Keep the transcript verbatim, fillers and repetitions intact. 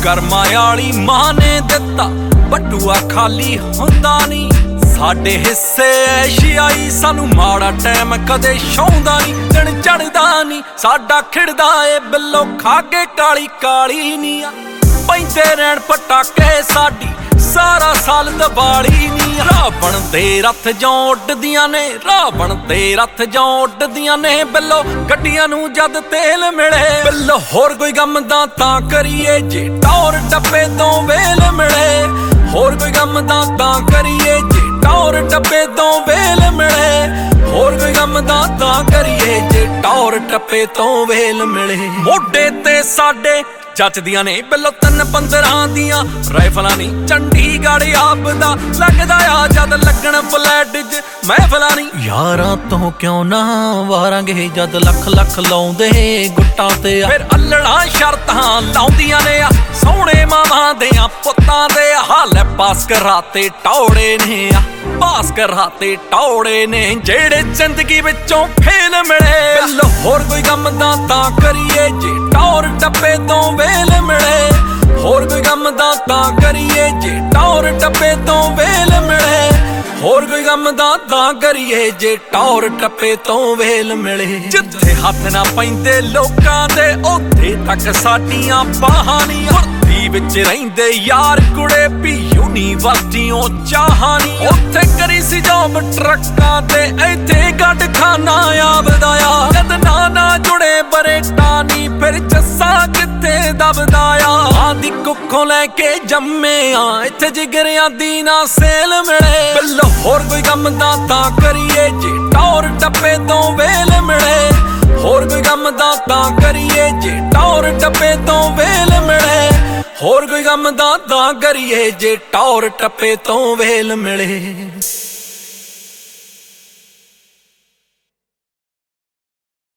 ਕਰਮਾਂ ਵਾਲੀ ਮਾਂ ਨੇ ਦਿੱਤਾ, ਬਟੂਆ ਖਾਲੀ ਹੁੰਦਾ ਨੀ। ਸਾਡੇ ਹਿੱਸੇ ਐਸ਼ੀਆਈ, ਸਾਨੂੰ ਮਾੜਾ ਟਾਈਮ ਕਦੇ ਛਾਉਂਦਾ ਨੀ। ਦਿਨ ਚੜ੍ਹਦਾ ਨੀ ਸਾਡਾ ਖਿੜਦਾ ਏ, ਬਿੱਲੋ ਖਾ ਕੇ ਕਾਲੀ ਕਾਲੀ ਨੀ ਆ। ਪੈਂਦੇ ਰਹਿਣ ਪਟਾਕੇ ਸਾਡੀ ਸਾਰਾ ਸਾਲ ਦੀਵਾਲੀ ਨੀ। ਰਾਵਣ ਦੇ ਰੱਥ ਜੋਂ ਉੱਡਦੀਆਂ ਨੇ, ਰਾਵਣ ਦੇ ਰੱਥ ਜੋਂ ਉੱਡਦੀਆਂ ਨੇ। ਬਿੱਲੋ ਗੱਡੀਆਂ ਨੂੰ ਜਦ ਤੇਲ ਮਿਲੇ, ਬਿੱਲੋ ਹੋਰ ਕੋਈ ਗਮ ਦਾ ਤਾਂ ਕਰੀਏ ਜੇ ਟੌਰ ਡੱਬੇ ਤੋਂ ਵੇਲ ਮਿਲੇ। ਹੋਰ ਕੋਈ ਗਮ ਦਾ ਤਾਂ ਕਰੀਏ ਜੇ ਟੌਰ ਡੱਬੇ ਤੋਂ ਵੇਲ ਮਿਲੇ। ਹੋਰ ਕੋਈ ਗਮ ਦਾ ਤਾਂ ਕਰੀਏ ਜੇ ਟੌਰ ਡੱਬੇ ਤੋਂ ਵੇਲ ਮਿਲੇ। ਮੋਢੇ ਤੇ ਸਾਡੇ ਜੱਚਦੀਆਂ ਨੇ ਬਿੱਲੋ ਤਿੰਨ ਪੰਦਰਾਂ ਦੀਆਂ ਰਾਈਫਲਾਂ ਨੀ। ਚੰਡੀਗੜ੍ਹ ਆਪਦਾ ਲੱਗਦਾ ਆ ਜਦ ਲੱਗਣ ਫਲੈਟ 'ਚ ਮਹਿਫਲਾਂ ਨੀ। ਯਾਰਾਂ ਤੋਂ ਕਿਉਂ ਨਾ ਵਾਰਾਂਗੇ ਜਦ ਲੱਖ ਲੱਖ ਲਾਉਂਦੇ ਗੁੱਟਾਂ ਤੇ ਆ। ਫਿਰ ਅੱਲੜਾਂ ਸ਼ਰਤਾਂ ਲਾਉਂਦੀਆਂ ਨੇ ਆ, ਸੋਹਣੇ ਮਾਵਾਂ ਦੇ ਆ ਪੁੱਤਾਂ ਦੇ ਆ। ਹਾਲੇ ਪਾਸ ਕਰਾਤੇ ਟੌੜੇ ਨੇ ਆ, ਪਾਸ ਕਰਾਤੇ ਟੌੜੇ ਨੇ ਜਿਹੜੇ ਜ਼ਿੰਦਗੀ ਵਿੱਚੋਂ ਫੇਲ ਮਿਲੇ। ਬਿੱਲੋ ਹੋਰ ਕੋਈ ਗਮ ਦਾ ਤਾਂ ਕਰੀਏ ਜੇ ਟੌਰ ਡੱਬੇ ਤੋਂ ਵੇਲ ਮਿਲੇ। ਹੋਰ ਕੋਈ ਗਮ ਦਾ ਤਾਂ ਕਰੀਏ ਜੇ ਟੌਰ ਡੱਬੇ ਤੋਂ ਵੇਲ ਮਿਲੇ। ਹੋਰ ਕੋਈ ਗਮ ਦਾ ਤਾਂ ਕਰੀਏ ਜੇ ਟੌਰ ਡੱਬੇ ਤੋਂ ਵੇਲ ਮਿਲੇ। ਜਿੱਥੇ ਹੱਥ ਨਾ ਪੈਂਦੇ ਲੋਕਾਂ ਦੇ, ਉੱਥੇ ਤੱਕ ਸਾਡੀਆਂ ਬਾਹਾਂ ਨੀ। ਧਰਤੀ ਵਿੱਚ ਰਹਿੰਦੇ ਯਾਰ ਕੁੜੇ ਵੀ ਯੂਨੀਵਰਸਿਟੀਓਂ ਚਾਹਾਂ ਨੀ। ਉੱਥੇ ਕਰੀ ਸੀ ਜੋਬ ਟਰੱਕਾਂ ਤੇ, ਇੱਥੇ ਗੱਡ ਖਾਨਾ ਆਵਦਾ ਆ। ਜਦ ਨਾ ਨਾ ਜੁੜੇ ਬਰੇਟਾ ਨੀ, ਫਿਰ ਜੱਸਾ ਕਿੱਥੇ ਦਬਦਾ ਆ। ਆਦੀ ਕੁੱਖੋਂ ਲੈ ਕੇ ਜੰਮੇ ਆ, ਇੱਥੇ ਜਿਗਰਿਆਂ ਦੀ ਨਾ ਸੇਲ ਮਿਲੇ। ਬਿੱਲੋ ਹੋਰ ਕੋਈ ਗਮ ਦਾ ਤਾਂ ਕਰੀਏ ਜੇ ਟੌਰ ਡੱਬੇ ਤੋਂ ਵੇਲ ਮਿਲੇ। ਹੋਰ ਕੋਈ ਗਮ ਦਾ ਤਾਂ ਕਰੀਏ ਜੇ ਟੌਰ ਡੱਬੇ ਤੋਂ ਵੇਲ ਮਿਲੇ। ਹੋਰ ਕੋਈ ਗਮ ਦਾ ਤਾਂ ਕਰੀਏ ਜੇ ਟੌਰ ਡੱਬੇ ਤੋਂ ਵੇਲ ਮਿਲੇ।